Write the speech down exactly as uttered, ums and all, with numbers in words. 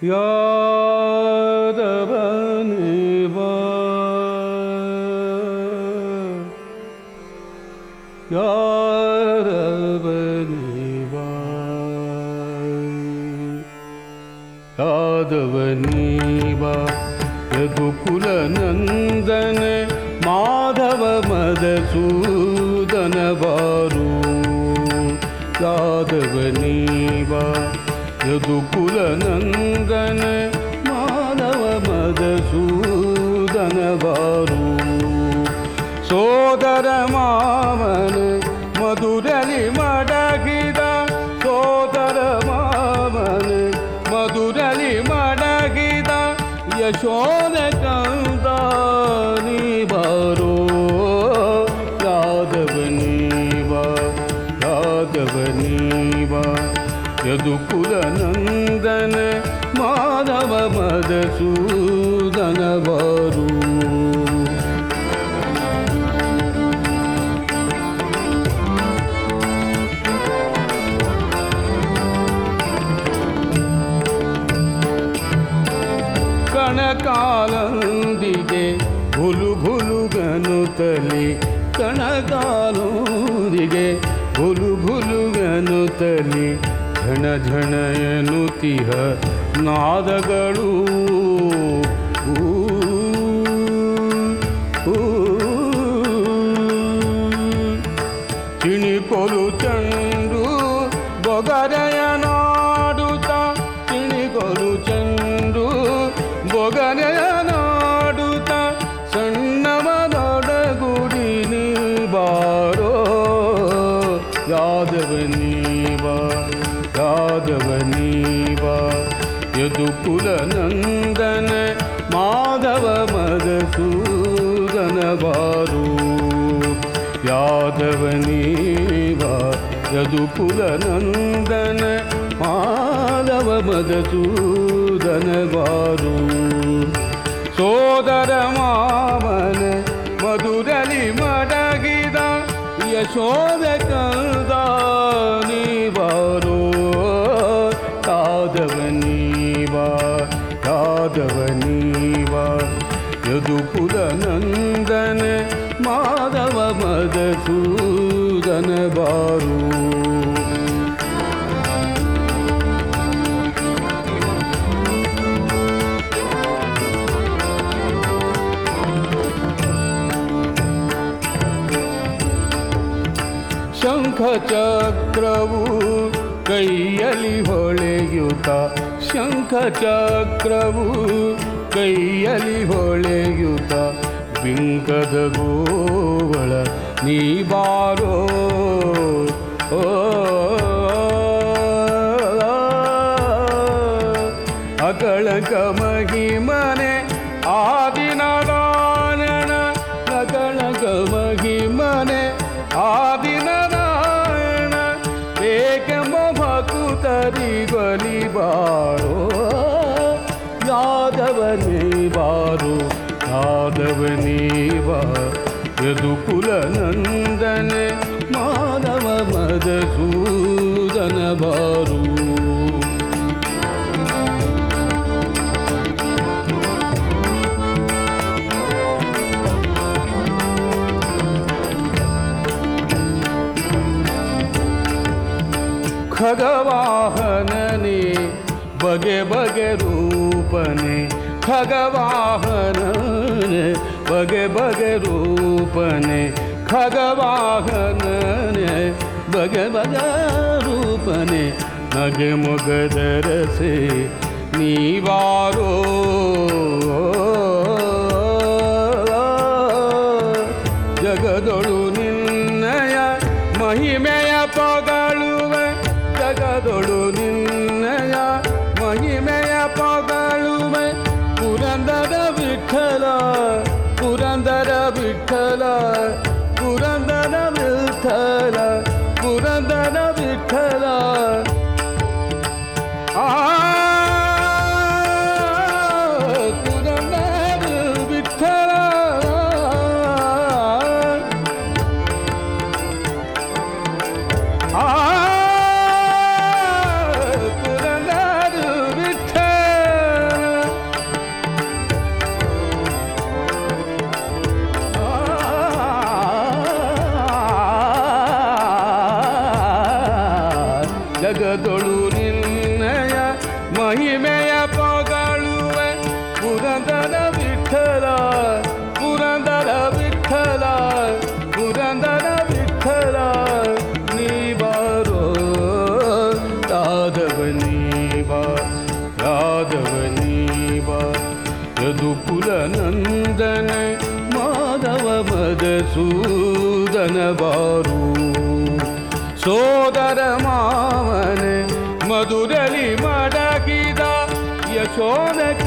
ಯಾದವನಿವ ಯಾದವನಿವ ಯಾದವನಿವ ಯದುಕುಲ ನಂದನ ಮಾಧವ ಮಧುಸೂದನ ಬಾರು ಯಾದವನಿವ ಯದುಕುಲ ನಂದನ ಮಾಧವ ಮಧುಸೂದನ ಬಾರು ಸೋದರ ಮಾವನ ಮಧುರಲಿ ಮಡಗಿದ ಸೋದರ ಮಾವನ ಮಧುರಲಿ ಮಡಗಿದ ಯಶೋದ ಕಂದ ನೀ ಬಾರೋ ಯಾದವನಿವ ಯಾದವನಿವ ಯದುಕುಲ ನಂದನ ಮಾಧವ ಮಧುಸೂದನ ಬಾರು ಕಣಕಾಲಂದಿಗೆ ಭುಲು ಭುಲುಗನುತಲಿ ಕಣಕಾಲಂದಿಗೆ ಭುಲು ಭುಲುಗನುತಲಿ ಝಣ ಝಣ ಎನ್ನುತ್ತಿಹ ನಾದಗಳು ಚಿಣಿಕೊಲು ಚಂಡು ಬೊಗರೆಯ ನಾಡುತ್ತ ಚಿಣಿಕೊಲು ಚಂಡು ಬೊಗರೆಯ ನಾಡುತ್ತ ಸಣ್ಣವನೊಡಗುಡಿ ನೀ ಬಾರೋ ಯಾದವನಿವ ಯಾದವನಿವ ಯದುಕುಲ ನಂದನ ಮಾಧವ ಮಧುಸೂದನ ಬಾರು ಯಾದವನಿವ ಯದುಕುಲ ನಂದನ ಮಾಧವ ಮಧುಸೂದನ ಬಾರು ಸೋದರ ಮಾವನ ಮಧುರಲಿ ಮಡಗಿದ ಯಶೋದ ಕಂದ ನೀ ಬಾರೋ ಯಾದವನಿವ ಯಾದವನಿವ ಯದುಕುಲ ನಂದನ ಮಾಧವ ಮಧುಸೂದನ ಬಾರು ಶಂಖ ಚಕ್ರವು ಕೈಯಲ್ಲಿ ಹೊಳೆಯುತ್ತ ಶಂಖ ಚಕ್ರವು ಕೈಯಲ್ಲಿ ಹೊಳೆಯುತ್ತ ಬಿಂಕದ ಗೋವಳ ನೀ ಬಾರೋ ಓ ಅಗಳಕ ಮಹಿಮನೆ ಆದಿನಾರಾಯಣ ಅಗಳಕ ಮಹಿಮನೆ ಆದಿನಾರಾಯಣ ಏಕೆಂಬ ಭಕ್ತರಿ ಬಲಿ ಬಾರೋ ಯಾದವನೇ ಬಾರೋ ಯಾದವನಿವ ಯದುಕುಲ ನಂದನ ಮಾಧವ ಮಧುಸೂದನ ಬಾರು ಖಗವಾಹನನೇ ಬಗೆ ಬಗೆ ರೂಪನೆ ಖಗವಾಹನನೆ ಬಗೆ ಬಗೆ ರೂಪನೆ ಖಗವಾಹನನೆ ಬಗೆ ಬಗೆ ರೂಪನೆ ನಗೆ ಮೊಗದರಸೆ ನೀವಾರೋ ಜಗದೊಳು ನಿನ್ನಯ ಮಹಿಮೆಯ ಪೊಗಳುವೆ ಜಗದೊಳು ನಿನ್ನಯ ಮಹಿಮೆಯ ಪೊಗಳುವೆ ಪುರಂದರ ವಿಠಲ ಪುರಂದರ ವಿಠಲ ಪುರಂದರ ವಿಠಲ ಪುರಂದರ ವಿಠಲ ಆ ಪುರಂದರ ವಿಠಲ ಆ ಜಗದೊಳು ನಿನ್ನಯ ಮಹಿಮೆಯ ಪೊಗಳುವೆ ಪುರಂದರ ವಿಠಲ ಪುರಂದರ ವಿಠಲ ಪುರಂದರ ವಿಠಲ ನೀ ಬಾರೋ ರಾಧವ ನೀ ಬಾ ರಾಧವ ನೀ ಬಾ ಯದುಕುಲ ನಂದನ ಮಾಧವ ಮಧುಸೂದನ ಬಾರು ಸೋದರ ಮಾವನ ಮಧುರಲಿ ಮಡಗಿದ ಯಶೋಧ